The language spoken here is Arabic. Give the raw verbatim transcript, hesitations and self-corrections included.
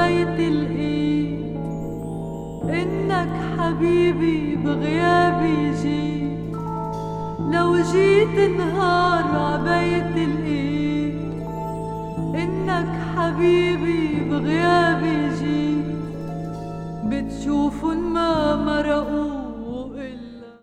عبيت الإيد، إنك حبيبي بغيابي جيت. لو جيت نهار عبيت الإيد، إنك حبيبي بغيابي جيت. بتشوفن ما مرقوا